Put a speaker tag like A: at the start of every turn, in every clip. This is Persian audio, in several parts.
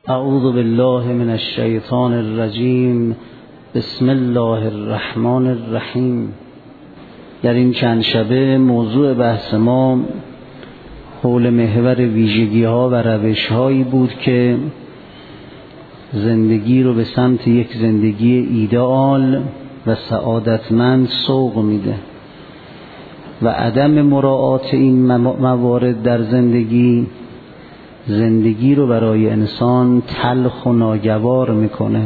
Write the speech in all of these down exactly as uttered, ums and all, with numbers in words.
A: اعوذ بالله من الشیطان الرجیم. بسم الله الرحمن الرحیم. در این چند شبه موضوع بحث ما حول محور ویژگی ها و روش هایی بود که زندگی رو به سمت یک زندگی ایدئال و سعادتمند سوق میده و عدم مراعات این موارد در زندگی زندگی رو برای انسان تلخ و ناگوار میکنه.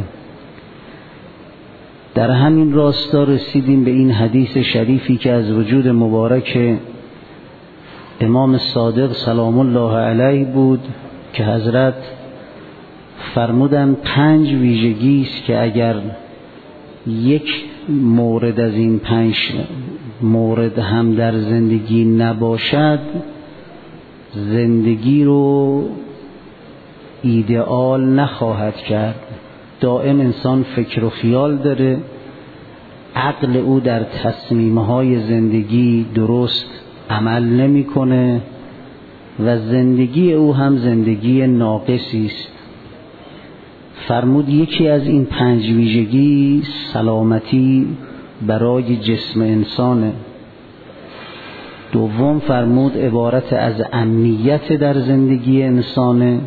A: در همین راستا رسیدیم به این حدیث شریفی که از وجود مبارک امام صادق سلام الله علیه بود که حضرت فرمودن پنج ویژگی است که اگر یک مورد از این پنج مورد هم در زندگی نباشد زندگی رو ایدئال نخواهد کرد. دائم انسان فکر و خیال داره، عقل او در تصمیم‌های زندگی درست عمل نمی‌کنه و زندگی او هم زندگی ناقصی است. فرمود یکی از این پنج ویژگی سلامتی برای جسم انسانه. دوم فرمود عبارت از امنیت در زندگی انسانه.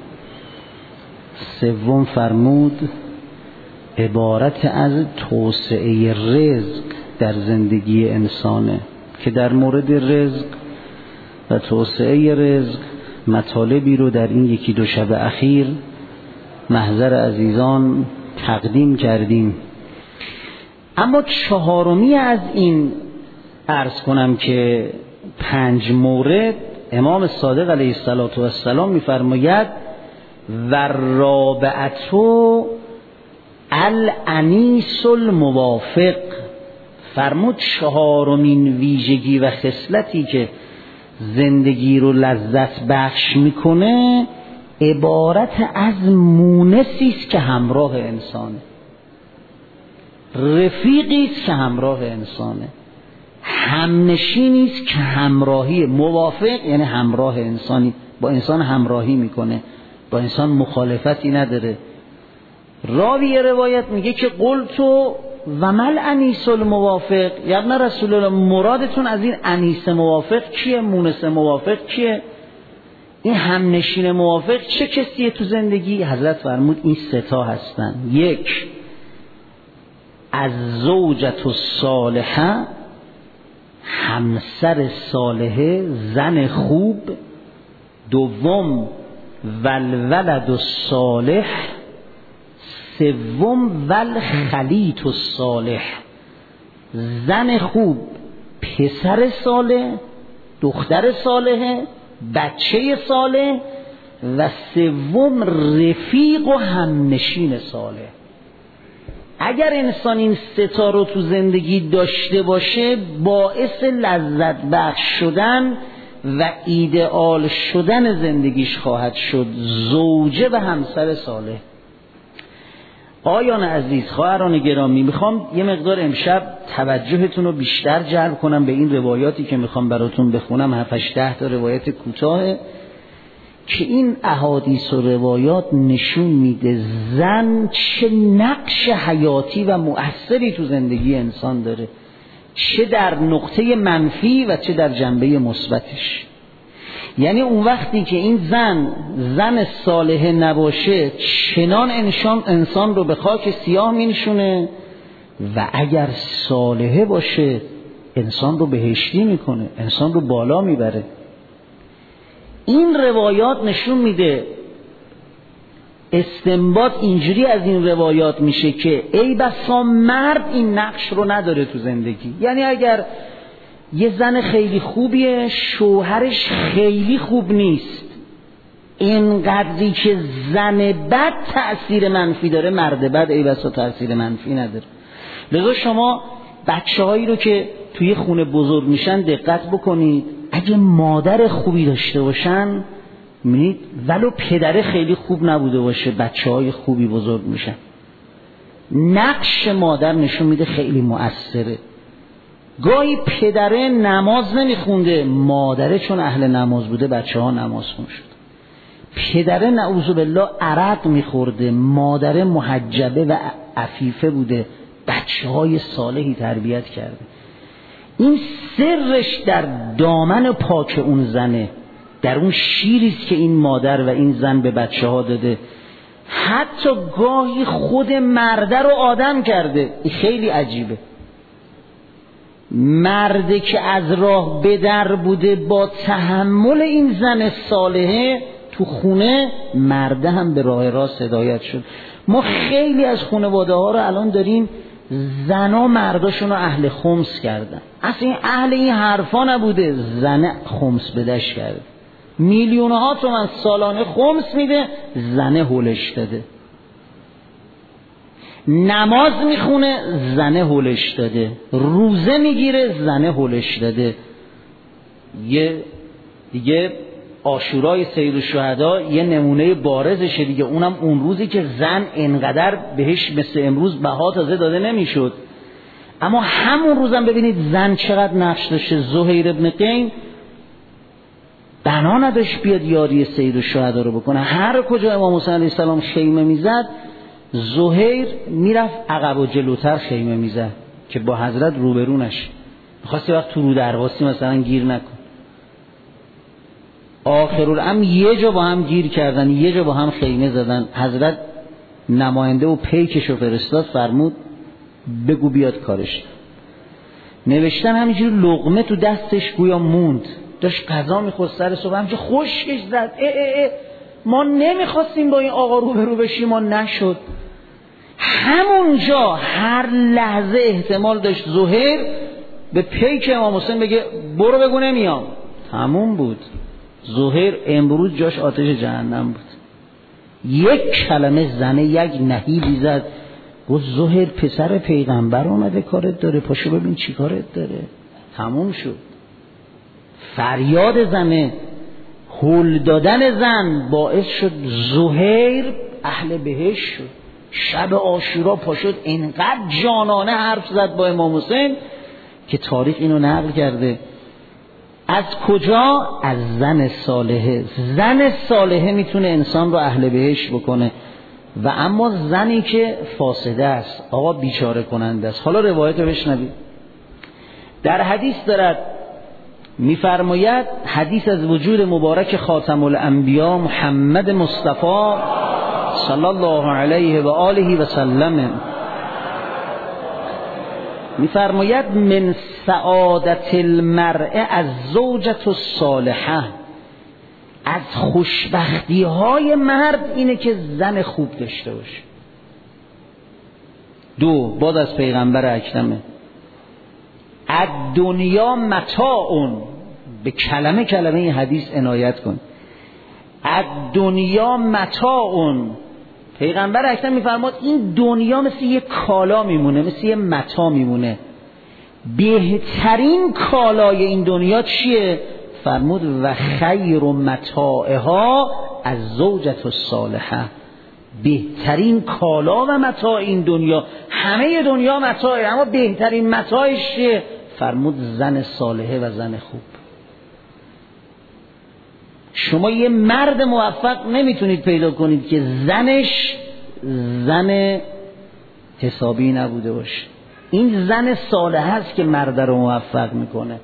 A: سوم فرمود عبارت از توسعه رزق در زندگی انسانه که در مورد رزق و توسعه رزق مطالبی رو در این یکی دو شب اخیر محضر عزیزان تقدیم کردیم. اما چهارمی از این عرض کنم که پنج مورد امام صادق علیه السلام می‌فرماید و رابعتو الانیس الموافق. فرمود چهارمین ویژگی و خصلتی که زندگی رو لذت بخش میکنه عبارت از مونسی است که همراه انسانه، رفیقی است که همراه انسانه، همنشینی است که همراهی. موافق یعنی همراه انسانی، با انسان همراهی میکنه، با انسان مخالفتی نداره. راوی روایت میگه که قلتو و مل انیس الموافق، یا ابن رسول الله مرادتون از این انیس موافق کیه؟ مونس موافق کیه؟ این همنشین موافق چه کسیه تو زندگی؟ حضرت فرمود این سه تا هستن. یک، از زوجت الصالحه، همسر صالحه، زن خوب. دوم والولد الصالح. سوم والخلیط الصالح، زن خوب، پسر صالح، دختر صالحه، بچه صالح، و سوم رفیق و همنشین صالح. اگر انسان این سه تا رو تو زندگی داشته باشه باعث لذت بخش شدن و ایدئال شدن زندگیش خواهد شد. زوجه و همسر صالح. آیان عزیز، خواهران گرامی، میخوام یه مقدار امشب توجهتون رو بیشتر جلب کنم به این روایاتی که میخوام براتون بخونم. هفت ده تا روایت کوتاه که این احادیث و روایات نشون میده زن چه نقش حیاتی و مؤثری تو زندگی انسان داره، چه در نقطه منفی و چه در جنبه مثبتش. یعنی اون وقتی که این زن زن صالحه نباشه چنان انسان انسان رو به خاک سیاه مینشونه، و اگر صالحه باشه انسان رو بهشتی میکنه، انسان رو بالا میبره. این روایات نشون میده، استنباط اینجوری از این روایات میشه که ای بسا مرد این نقش رو نداره تو زندگی. یعنی اگر یه زن خیلی خوبیه شوهرش خیلی خوب نیست، اینقدری که زن بد تأثیر منفی داره مرد بد ای بسا تأثیر منفی نداره. لذا شما بچه هایی رو که توی خونه بزرگ میشن دقت بکنید، اگه مادر خوبی داشته باشن می‌بینید ولو پدر خیلی خوب نبوده باشه بچه های خوبی بزرگ میشن. نقش مادر نشون میده خیلی مؤثره. گاهی پدره نماز نمیخونده، مادره چون اهل نماز بوده بچه ها نماز خون شد. پدره نعوذ بالله عرق میخورده، مادره محجبه و عفیفه بوده، بچه های صالحی تربیت کرده. این سرش در دامن پاک اون زنه، در اون شیریست که این مادر و این زن به بچه ها داده. حتی گاهی خود مرده رو آدم کرده. این خیلی عجیبه. مرده که از راه به در بوده، با تحمل این زن صالحه تو خونه، مرده هم به راه راست هدایت شد. ما خیلی از خانواده ها رو الان داریم زنا مرداشون رو اهل خمس کردن. اصلا این اهل این حرفا نبوده، زنه خمس بدش کرده. میلیون ها تومن سالانه خمس میده، زنه هولش داده. نماز میخونه، زنه هولش داده. روزه میگیره، زنه هولش داده. یه دیگه عاشورای سید الشهدا یه نمونه بارزشه دیگه. اونم اون روزی که زن انقدر بهش مثل امروز بها تازه داده نمیشد، اما همون روزم ببینید زن چقدر نقش داشته. زهیر ابن قین بنا نداشت بیاد یاری سید الشهدا رو بکنه. هر کجا امام حسین علیه السلام خیمه میزد، زهیر میرفت عقب و جلوتر خیمه میزد که با حضرت روبرو نشه. می‌خواست یه وقت تو رو درواسی مثلا گیر نکن. آخرالامر یه جا با هم گیر کردن، یه جا با هم خیمه زدن. حضرت نماینده و پیکشو فرستاد، فرمود بگو بیاد کارش. نوشتن همینجوری لقمه تو دستش گویا موند، داشت غذا می‌خورد سر صبح، همینجوری خشکش زد. اه اه اه ما نمیخواستیم با این آقا روبرو بشیم، ما نشد. همونجا هر لحظه احتمال داشت زهیر به پیک امام حسین بگه برو بگو نمیام. همون بود. زهیر امروز جاش آتش جهنم بود. یک کلمه زنه یک نهیبی زد، گفت زهیر پسر پیغمبر اومده کارت داره، پاشو ببین چی کارت داره. تموم شد. فریاد زنه، هول دادن زن باعث شد زهیر اهل بهشت شد. شب عاشورا پاشد اینقدر جانانه حرف زد با امام حسین که تاریخ اینو نقل کرده. از کجا؟ از زن صالحه. زن صالحه میتونه انسان رو اهل بهشت بکنه، و اما زنی که فاسده است، آقا بیچاره کننده است. حالا روایت رو بشنوید. در حدیث دارد میفرماید، حدیث از وجود مبارک خاتم الانبیا محمد مصطفی صلی الله علیه و آله و سلم، میفرماید من سعادت المرء از زوجة الصالحه، از خوشبختی های مرد اینه که زن خوب داشته باشه. دو، بعد از پیغمبر اکرمه، الدنیا متاع، به کلمه کلمه این حدیث عنایت کن. الدنیا متاع، پیغمبر اکرم میفرماد این دنیا مثل یه کالا میمونه، مثل یه متاع میمونه. بهترین کالای این دنیا چیه؟ فرمود و خیر متاعها از زوجة الصالحه. بهترین کالا و متاع این دنیا، همه دنیا متاعه، اما بهترین متاعش چیه؟ فرمود زن صالحه و زن خوب. شما یه مرد موفق نمیتونید پیدا کنید که زنش زن حسابی نبوده باشه. این زن صالحه است که مرد رو موفق میکنه.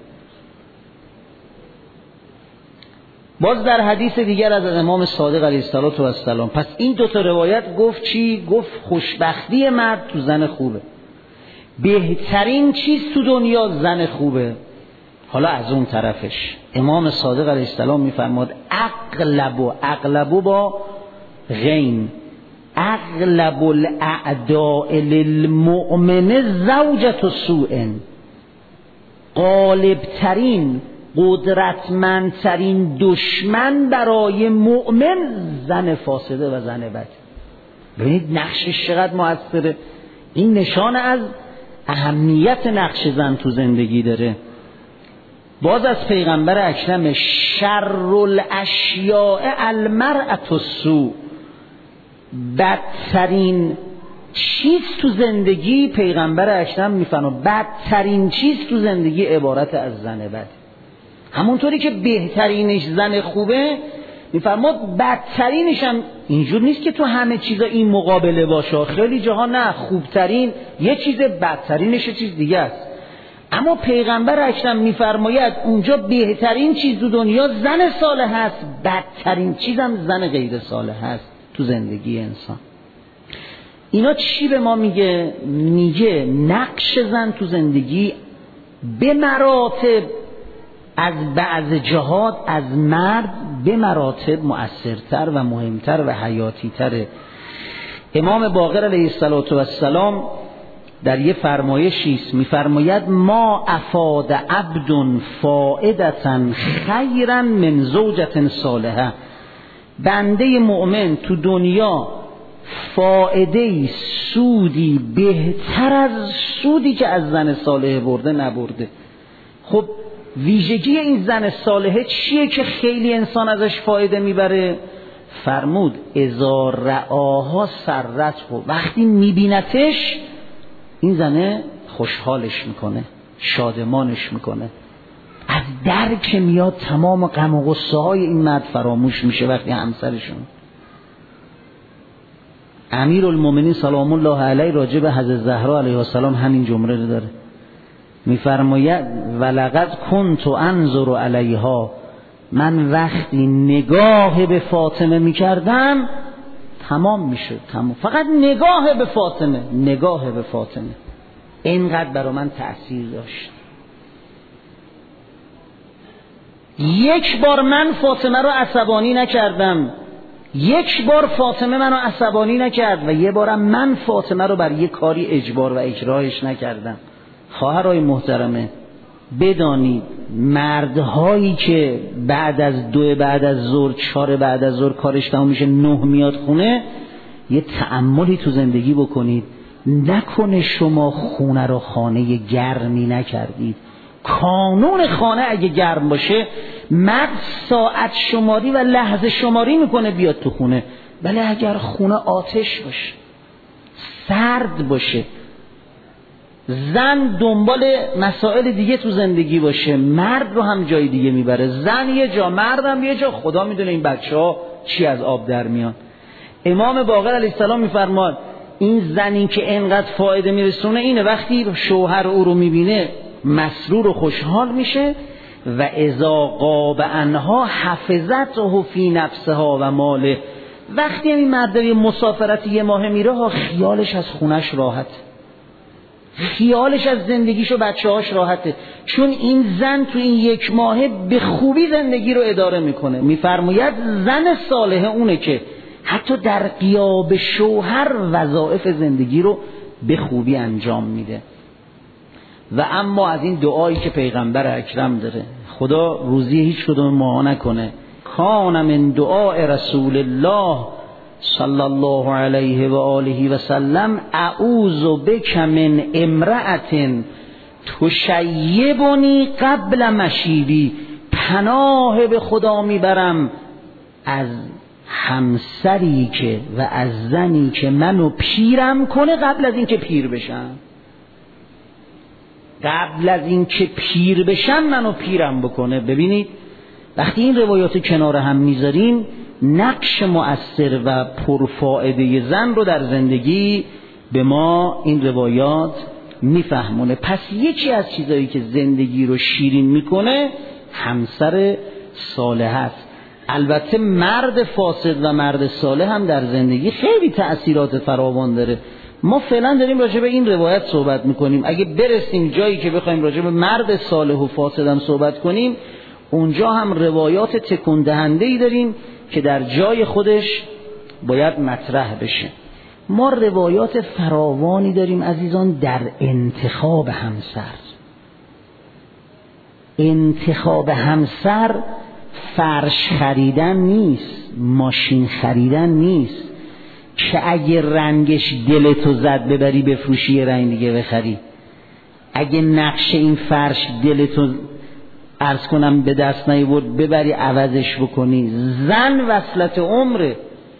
A: باز در حدیث دیگر از امام صادق علیه السلام، پس این دو تا روایت گفت چی؟ گفت خوشبختی مرد تو زن خوبه، بهترین چیز تو دنیا زن خوبه. حالا از اون طرفش امام صادق علیه السلام میفرماد اغلب و اغلب با غین، اغلب الاعداء للمؤمن زوجة سوء، غالب ترین قدرتمندترین دشمن برای مؤمن زن فاسده و زن بد. ببینید نقشش چقدر موثره. این نشان از اهمیت نقش زن تو زندگی داره. باز از پیغمبر اکرم شر الاشیاء المرأة السوء، بدترین چیز تو زندگی، پیغمبر اکرم میفرماید بدترین چیز تو زندگی عبارت از زن بد. همونطوری که بهترینش زن خوبه، میفرماد بدترینش هم اینجور نیست که تو همه چیزا این مقابله باشه، خیلی جاها نه، خوبترین یه چیز، بدترینش یه چیز دیگه است. اما پیغمبر اکرم میفرماید اونجا بهترین چیز تو دنیا زن صالح هست، بدترین چیزم زن غیر صالح هست تو زندگی انسان. اینا چی به ما میگه؟ میگه نقش زن تو زندگی به مراتب از بعض جهات از مرد به مراتب مؤثرتر و مهمتر و حیاتی تره. امام باقر علیه السلام در یه فرمایشی است میفرماید ما افاد عبد فائدة خیرا من زوجة صالحة، بنده مؤمن تو دنیا فائده سودی بهتر از سودی که از زن صالحه برده نبرده. خب ویژگی این زن صالحه چیه که خیلی انسان ازش فایده میبره؟ فرمود اذا رعاها سرته، وقتی میبینتش این زنه خوشحالش میکنه، شادمانش میکنه، از در که میاد تمام غم و غصه های این مرد فراموش میشه وقتی همسرشون. امیرالمومنین سلام الله علیه راجع به حضرت زهرا علیها السلام همین جمله رو داره، میفرماید ولقد کنت انظر علیها، من وقتی نگاه به فاطمه میکردم تمام میشد، تمام، فقط نگاه به فاطمه، نگاه به فاطمه اینقدر برای من تأثیر داشت. یک بار من فاطمه رو عصبانی نکردم، یک بار فاطمه منو عصبانی نکرد و یه بارم من فاطمه رو بر یک کاری اجبار و اکراهش نکردم. خواهرای محترمه بدانید مردهایی که بعد از دو بعد از ظهر چهار بعد از ظهر کارش تموم میشه نه میاد خونه، یه تأملی تو زندگی بکنید، نکنه شما خونه رو خانه گرمی نکردید. کانون خانه اگه گرم باشه مرد ساعت شماری و لحظه شماری میکنه بیاد تو خونه، ولی اگر خونه آتش باشه، سرد باشه، زن دنبال مسائل دیگه تو زندگی باشه، مرد رو هم جای دیگه میبره، زن یه جا، مردم یه جا، خدا میدونه این بچه ها چی از آب در میان. امام باقر علیه السلام میفرماد این زنی که انقدر فایده میرسونه اینه وقتی شوهر او رو میبینه مسرور و خوشحال میشه و اذا غاب عنها حفظته فی نفسها و ماله، وقتی این مرد یه مسافرتی یه ماه میره ها خیالش از خونش راحت، خیالش از زندگیش و بچه هاش راحته، چون این زن تو این یک ماهه به خوبی زندگی رو اداره میکنه. میفرماید زن صالحه اونه که حتی در غیاب شوهر وظایف زندگی رو به خوبی انجام میده. و اما از این دعایی که پیغمبر اکرم داره، خدا روزی هیچ کدوم ما نکنه، کان من دعاء رسول الله صلی الله علیه و آله و سلم اعوذ بک من امرأة تشیبنی قبل مشیبی، پناه به خدا میبرم از همسری که و از زنی که منو پیرم کنه قبل از این که پیر بشم، قبل از این که پیر بشم منو پیرم بکنه. ببینید وقتی این روایات کنار هم میذاریم نقش مؤثر و پرفائده زن رو در زندگی به ما این روایات میفهمونه. پس یکی از چیزایی که زندگی رو شیرین میکنه همسر صالح است. البته مرد فاسد و مرد صالح هم در زندگی خیلی تأثیرات فراوان داره. ما فعلا داریم راجع به این روایت صحبت میکنیم، اگه برسیم جایی که بخوایم راجع به مرد صالح و فاسد هم صحبت کنیم اونجا هم روایات تکون دهنده‌ای داریم که در جای خودش باید مطرح بشه. ما روایات فراوانی داریم عزیزان در انتخاب همسر. انتخاب همسر فرش خریدن نیست، ماشین خریدن نیست که اگه رنگش دلتو زد ببری بفروشی یه رنگ دیگه بخری، اگه نقش این فرش دلتو عرض کنم به دست نیاورد ببری عوضش بکنی. زن وصلت عمره،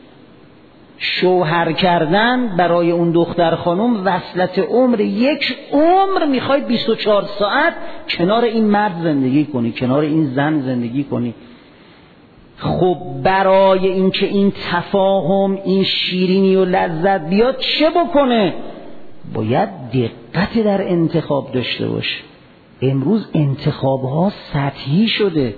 A: شوهر کردن برای اون دختر خانم وصلت عمره، یک عمر میخوای بیست و چهار ساعت کنار این مرد زندگی کنی، کنار این زن زندگی کنی. خب برای اینکه این تفاهم، این شیرینی و لذت بیاد چه بکنه؟ باید دقت در انتخاب داشته باشه. امروز انتخاب‌ها سطحی شده،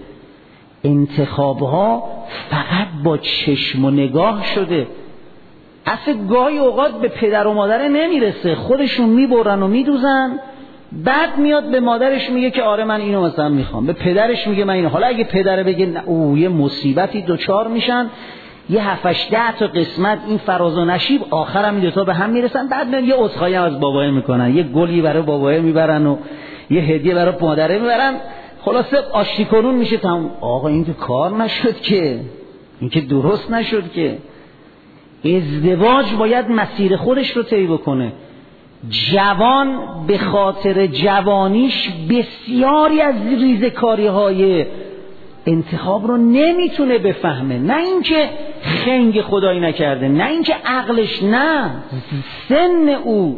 A: انتخاب‌ها فقط با چشم و نگاه شده. اصلا گاهی اوقات به پدر و مادر نمیرسه، خودشون میبرن و میدوزن، بعد میاد به مادرش میگه که آره من اینو مثلا میخوام، به پدرش میگه من اینو. حالا اگه پدره بگه او یه مصیبتی دوچار میشن، یه هفتش ده تا قسمت این فراز و نشیب، آخرم این دوتا به هم میرسن، بعد میاد یه عذرخواهی از بابای میکنن، یه گلی برای بابای میبرن و یه هدیه برای مادره میبرن، خلاصه آشتی کنون میشه تمام. آقا این که کار نشد که، این که درست نشد که. ازدواج باید مسیر خودش رو طی بکنه. جوان به خاطر جوانیش بسیاری از ریزکاری های انتخاب رو نمیتونه بفهمه، نه اینکه خنگ خدایی نکرده، نه اینکه عقلش، نه، سن او،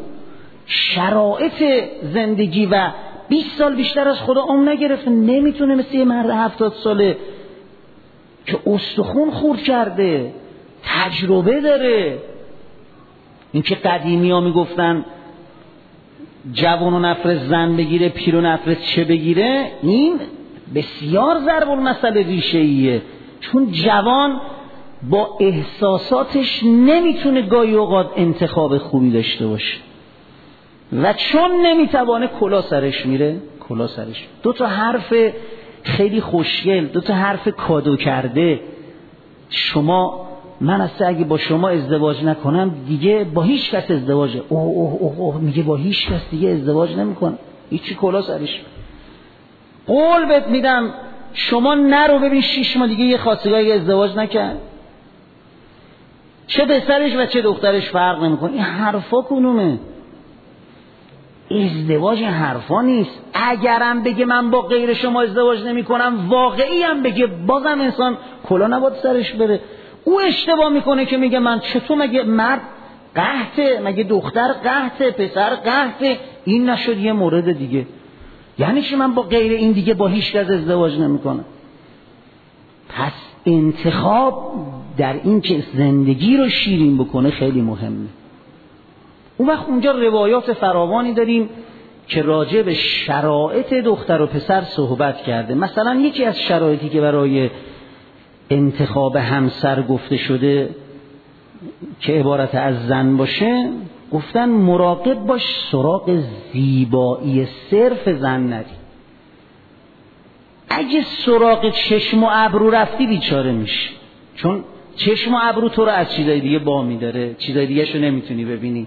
A: شرایط زندگی و بیست سال بیشتر از خدا عمر نگرفته، نمیتونه مثل یه مرد هفتاد ساله که استخون خورد کرده، تجربه داره. این که قدیمی ها میگفتن جوان و نفرست زن بگیره، پیر و نفرست چه بگیره، این بسیار ضرب المثل ریشه ایه. چون جوان با احساساتش نمیتونه گاهی اوقات انتخاب خوبی داشته باشه و چون نمیتوانه کلا سرش میره، کلا سرش. دو تا حرف خیلی خوشگل، دو تا حرف کادو کرده. شما، من اصلا اگه با شما ازدواج نکنم دیگه با هیچ کس ازدواجه، اوه اوه اوه اوه میگه با هیچ کس دیگه ازدواج نمیکنم، هیچی، کلا سرش. قول بهت میدم شما نرو ببین شش ماه دیگه یه خواستگاهی ازدواج نکرد، چه پسرش و چه دخترش فرق نمیکنه. این حرفا کنومه، ازدواج این حرفا نیست. اگرم بگه من با غیر شما ازدواج نمی کنم، واقعی هم بگه، بازم انسان کلا نباید سرش بره. او اشتباه میکنه که میگه من چطور، مگه مرد قحطه، مگه دختر قحطه، پسر قحطه. این نشد یه مورد دیگه، یعنی چی من با غیر این دیگه با هیچ کس ازدواج نمی کنم؟ پس انتخاب در این که زندگی رو شیرین بکنه خیلی مهمه. اون وقت اونجا روایات فراوانی داریم که راجع به شرایط دختر و پسر صحبت کرده. مثلا یکی از شرایطی که برای انتخاب همسر گفته شده که عبارت از زن باشه، گفتن مراقب باش سراغ زیبایی صرف زن نری. اگه سراغ چشم و ابرو رفتی بیچاره میشی، چون چشم و ابرو تو رو از چیزای دیگه بامی داره، چیزای دیگه شو نمیتونی ببینی.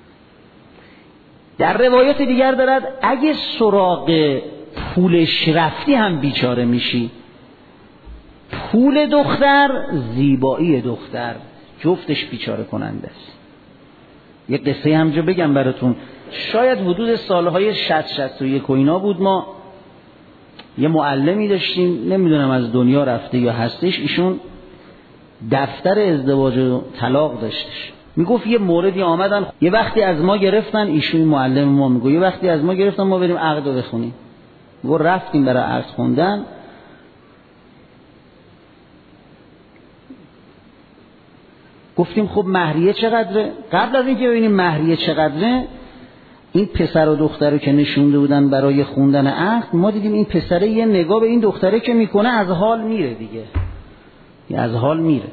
A: در روایت دیگر دارد اگه سراغ پولش رفتی هم بیچاره میشی. پول دختر، زیبایی دختر، جفتش بیچاره کننده است. یه قصه همجا بگم براتون. شاید حدود سالهای شصت شصت و یک و اینا بود، ما یه معلمی داشتیم، نمیدونم از دنیا رفته یا هستش، ایشون دفتر ازدواج و طلاق داشتش. میگفت یه موردی آمدن، یه وقتی از ما گرفتن، ایشون معلم ما میگه یه وقتی از ما گرفتن ما بریم عقد رو بخونیم. میگه رفتیم برای عقد خوندن، گفتیم خب مهریه چقدره؟ قبل از اینکه ببینیم مهریه چقدره، این پسر و دختره که نشونده بودن برای خوندن عقد، ما دیدیم این پسره یه نگاه به این دختره که میکنه از حال میره دیگه، یه از حال میره.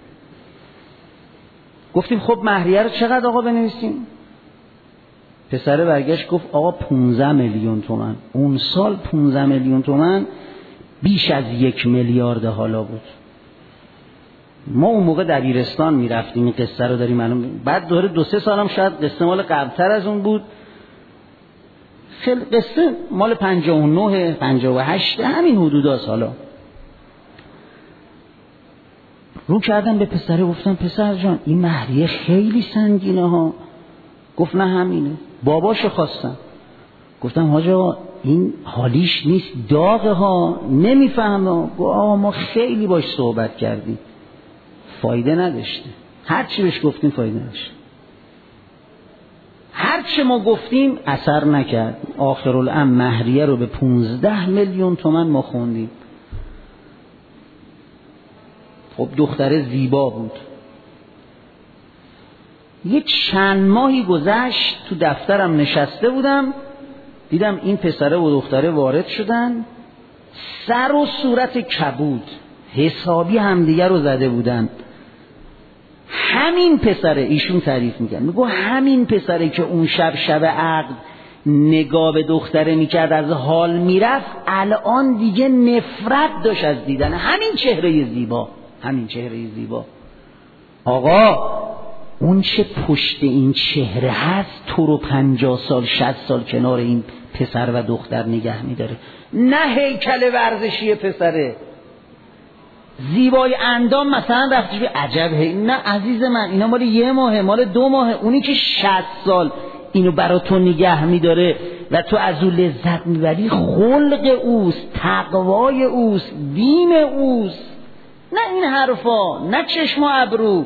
A: گفتیم خب مهریه رو چقدر آقا بنویسیم؟ پسره برگشت گفت آقا پونزده میلیون تومن. اون سال پونزده میلیون تومن بیش از یک میلیارد حالا بود. ما اون موقع دبیرستان میرفتیم، این قصه رو داریم الان. بعد دوره دو سه سالم شاید قصه مال قبلتر از اون بود، خیلی قصه مال پنجاه و نه پنجاه و هشت همین حدوداست. حالا رو کردم به پسره، گفتم پسر جان این مهریه خیلی سنگینه ها. گفت نه همینه. باباشو خواستم، گفتم حاج آقا این حالیش نیست، داغه ها، نمیفهمه. گفت آقا ما خیلی باش صحبت کردیم، فایده نداشته. هر چی بهش گفتیم فایده نداشته، هر چی ما گفتیم اثر نکرد. آخرالامر مهریه رو به پونزده میلیون تومن ما خوندیم. خب دختر زیبا بود. یه چند ماهی گذشت، تو دفترم نشسته بودم، دیدم این پسره و دختره وارد شدن، سر و صورت کبود، حسابی همدیگر رو زده بودن. همین پسره، ایشون تعریف میکرد، میگو همین پسره که اون شب شب عقد نگاه به دختره میکرد از حال میرفت، الان دیگه نفرت داشت از دیدن همین چهره زیبا، همین چهره زیبا. آقا اون چه پشت این چهره هست تو رو پنجاه سال شصت سال کنار این پسر و دختر نگه میداره. نه هیکل ورزشی پسره، زیبای اندام مثلا رفتش به عجب هی. نه عزیز من، اینا مال یه ماهه، مال دو ماهه. اونی که شصت سال اینو برا تو نگه میداره و تو از اون لذت میبری، خلق اوست، تقوای اوست، دین اوست، نه این حرفا، نه چشم و ابرو.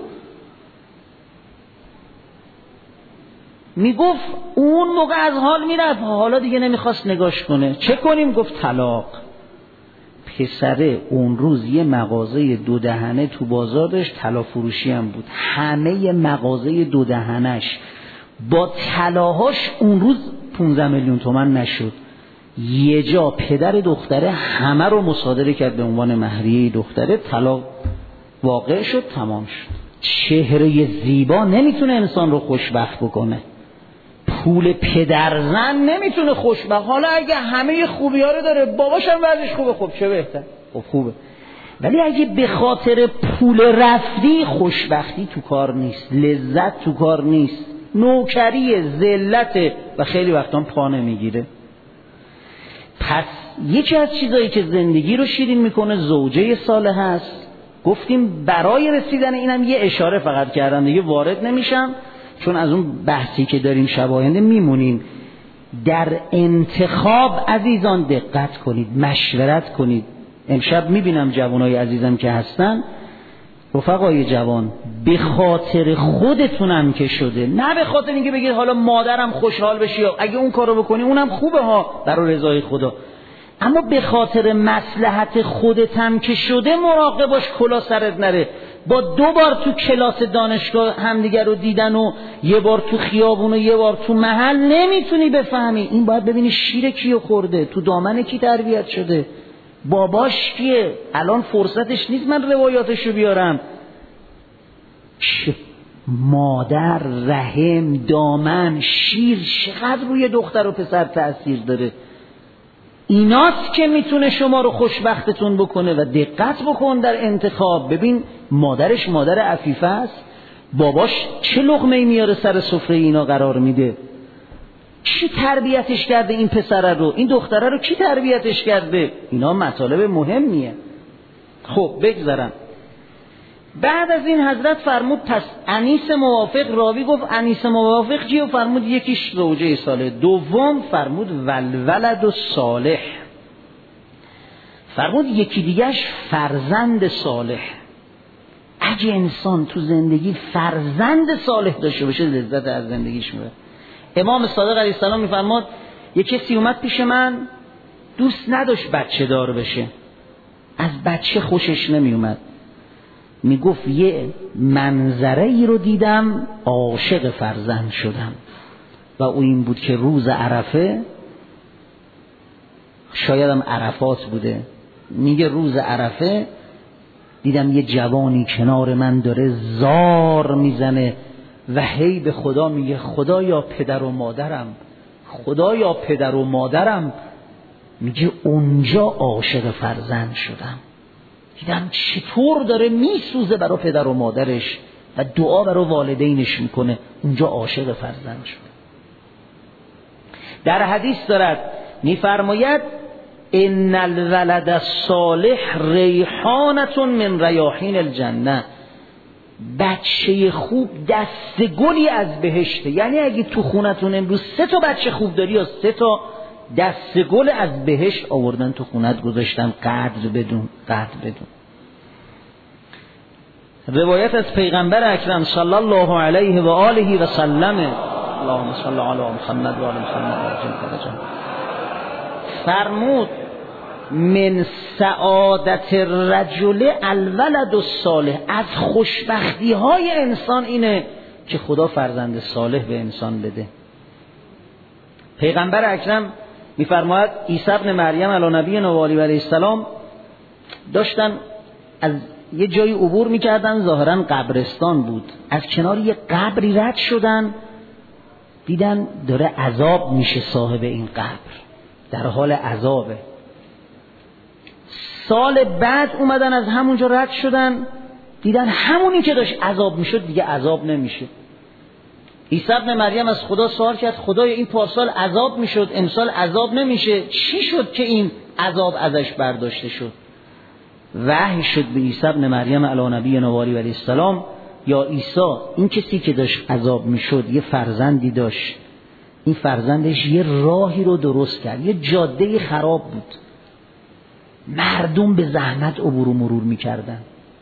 A: میگفت اون موقع از حال میرفت، حالا دیگه نمیخواست نگاش کنه. چه کنیم؟ گفت طلاق. پسره اون روز یه مغازه دو دهنه تو بازار داشت، طلا فروشی هم بود. همه مغازه دو دهنش با طلاهاش اون روز پانزده میلیون تومان نشد. یه جا پدر دختره همه رو مصادره کرد به عنوان مهریه دختره، طلاق واقع شد، تمام شد. چهره زیبا نمیتونه انسان رو خوشبخت بکنه، پول پدرزن نمیتونه خوشبخت. حالا اگه همه خوبی ها رو داره، باباش هم وضعش خوبه، خب چه بهتر، خب خوبه. ولی اگه به خاطر پول رفتی، خوشبختی تو کار نیست، لذت تو کار نیست، نوکری، ذلت و خیلی وقتا پا نمیگیره. پس یکی از چیزایی که زندگی رو شیرین میکنه زوجه صالح است. گفتیم برای رسیدن اینم یه اشاره فقط کردم دیگه، وارد نمیشم چون از اون بحثی که داریم شب آینده میمونیم. در انتخاب عزیزان دقت کنید، مشورت کنید. امشب میبینم جوانای عزیزم که هستن، رفقای جوان، به خاطر خودتونم که شده، نه به خاطر اینکه بگید حالا مادرم خوشحال بشه، اگه اون کارو بکنی اونم خوبه ها برای رضای خدا، اما به خاطر مصلحت خودتم که شده مراقب باش کلا سرت نره. با دو بار تو کلاس دانشگاه همدیگر رو دیدن و یه بار تو خیابون و یه بار تو محل نمیتونی بفهمی. این باید ببینی شیر کیو خورده، تو دامن کی تربیت شده، باباش کیه. الان فرصتش نیست من روایاتشو بیارم. مادر، رحم، دامن، شیر چقدر روی دختر و پسر تأثیر داره. ایناست که میتونه شما رو خوشبختتون بکنه. و دقت بکن در انتخاب. ببین مادرش مادر عفیفه است، باباش چه لقمه‌ای میاره سر سفره اینا قرار میده. کی تربیتش کرده این پسره رو، این دختره رو کی تربیتش کرده؟ اینا مطالب مهمیه. خب بگذارم. بعد از این حضرت فرمود پس انیس موافق، راوی گفت انیس موافق کیه؟ فرمود یکیش زوجه صالح، دوم فرمود ولولد و صالح، فرمود یکی دیگهش فرزند صالح. اگه انسان تو زندگی فرزند صالح داشته باشه لذت از زندگیش میبره. امام صادق علیه السلام میفرماد یک کسی اومد پیش من دوست نداشت بچه دار بشه، از بچه خوشش نمیومد، میگفت یه منظره ای رو دیدم عاشق فرزند شدم و او این بود که روز عرفه، شایدم عرفات بوده، میگه روز عرفه دیدم یه جوانی کنار من داره زار میزنه و هی به خدا میگه خدایا پدر و مادرم، خدایا پدر و مادرم. میگه اونجا عاشق فرزند شدم. دیدم چطور داره میسوزه برای پدر و مادرش و دعا برای والدینش میکنه، اونجا عاشق فرزند شد. در حدیث دارد میفرماید ان الولد الصالح ریحانة من ریاحین الجنه، بچه خوب دست گلی از بهشته. یعنی اگه تو خونتون امروز سه تا بچه خوب داری یا سه تا دست گل از بهشت آوردن تو خونت گذاشتن، قدر بدون، قدر بدون. روایت از پیغمبر اکرم صلی الله علیه و آله و سلم، اللهم صل علی محمد و آل محمد، فرمود من سعادت الرجل الولد الصالح، از خوشبختی های انسان اینه که خدا فرزند صالح به انسان بده. پیغمبر اکرم میفرماید عیسی ابن مریم علی نبینا و آله علیه السلام داشتن از یه جایی عبور میکردن، ظاهرا قبرستان بود، از کنار یه قبری رد شدن، دیدن داره عذاب میشه صاحب این قبر، در حال عذابه. سال بعد اومدن از همونجا رد شدن، دیدن همونی که داشت عذاب میشد دیگه عذاب نمیشه. عیسی ابن مریم از خدا سوال کرد خدای این پارسال عذاب میشد امسال عذاب نمیشه، چی شد که این عذاب ازش برداشته شد؟ وحی شد به عیسی ابن مریم علی نبینا و آله علیه السلام، یا عیسی این کسی که داشت عذاب میشد یه فرزندی داشت، این فرزندش یه راهی رو درست کرد، یه جاده خراب بود، مردم به زحمت عبور و مرور میکردن.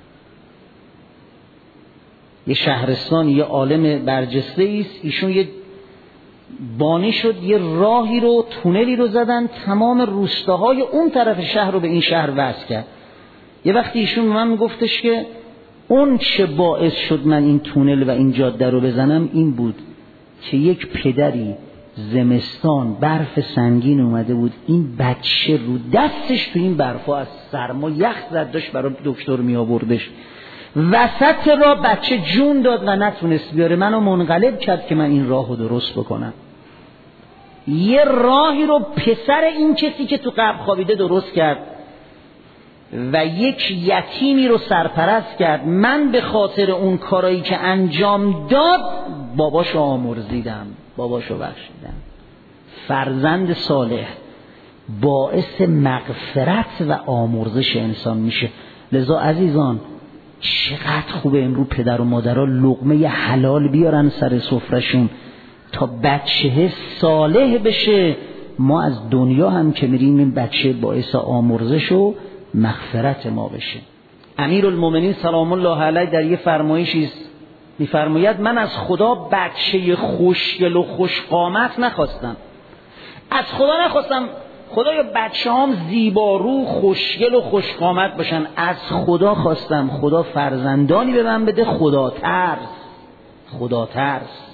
A: یه شهرستان، یه عالم برجسته است، ایشون یه بانی شد، یه راهی رو، تونلی رو زدن، تمام روستاهای اون طرف شهر رو به این شهر وصل کرد. یه وقتی ایشون من میگفتش که اون چه باعث شد من این تونل و این جاده رو بزنم این بود که یک پدری زمستان برف سنگین اومده بود، این بچه رو دستش تو این برفا از سرما یخ زد، داشت برای دکتر می آوردش، وسط را بچه جون داد و نتونست بیاره، منو منقلب کرد که من این راه رو درست بکنم. یه راهی رو پسر این کسی که تو قبر خوابیده درست کرد و یک یتیمی رو سرپرست کرد. من به خاطر اون کارایی که انجام داد باباشو آمرزیدم، باباشو بخشیدم. فرزند صالح باعث مغفرت و آمرزش انسان میشه. لذا عزیزان چقدر خوبه امروز پدر و مادرها لقمه حلال بیارن سر سفرشون تا بچه صالح بشه. ما از دنیا هم که میریم این بچه باعث آمرزش و مغفرت ما بشه. امیرالمومنین سلام الله علیه در یه فرمایشی میفرماید من از خدا بچه خوشگل و خوشقامت نخواستم، از خدا نخواستم خدایا بچه هم زیبارو خوشگل و خوشقامت باشن، از خدا خواستم خدا فرزندانی به من بده خدا ترس، خدا ترس،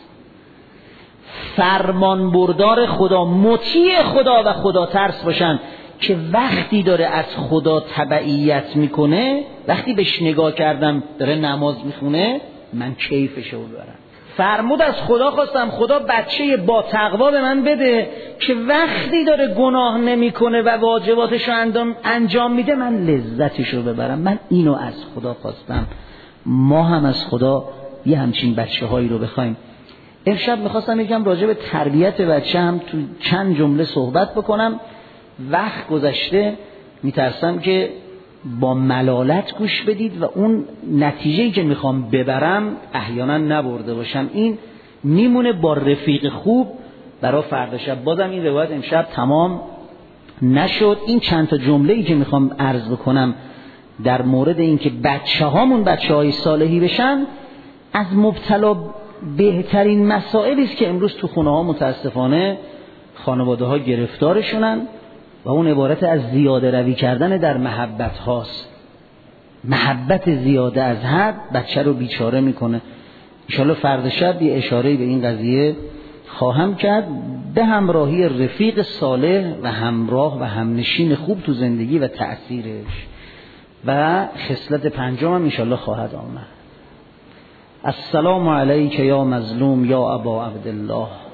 A: فرمان بردار خدا، مطیع خدا و خدا ترس باشن که وقتی داره از خدا تبعیت میکنه، وقتی بهش نگاه کردم داره نماز میخونه من کیفشو ببرم. فرمود از خدا خواستم خدا بچه با تقوا به من بده که وقتی داره گناه نمیکنه و واجباتشو انجام میده من لذتشو ببرم. من اینو از خدا خواستم. ما هم از خدا یه همچین بچه هایی رو بخوایم. امشب میخواستم یکم راجع به تربیت بچه هم تو چند جمله صحبت بکنم. وقت گذشته میترسم که با ملالت گوش بدید و اون نتیجه‌ای که میخوام ببرم احیانا نبرده باشم. این میمونه با رفیق خوب برای فردا شب. بازم این روایت امشب تمام نشد. این چند تا جمله‌ای که میخوام عرض بکنم در مورد این که بچه هامون بچه های صالحی بشن از مبتلا بهترین مسائلی است که امروز تو خونه ها متاسفانه خانواده ها گرفتارشونن و اون عبارت از زیاده روی کردن در محبت هاست. محبت زیاده از حد بچه رو بیچاره میکنه. انشالله فردا شب یه اشاره به این قضیه خواهم کرد به همراهی رفیق صالح و همراه و همنشین خوب تو زندگی و تأثیرش. و خصلت پنجم هم انشالله خواهد آمد. السلام علیک یا مظلوم یا ابا عبدالله.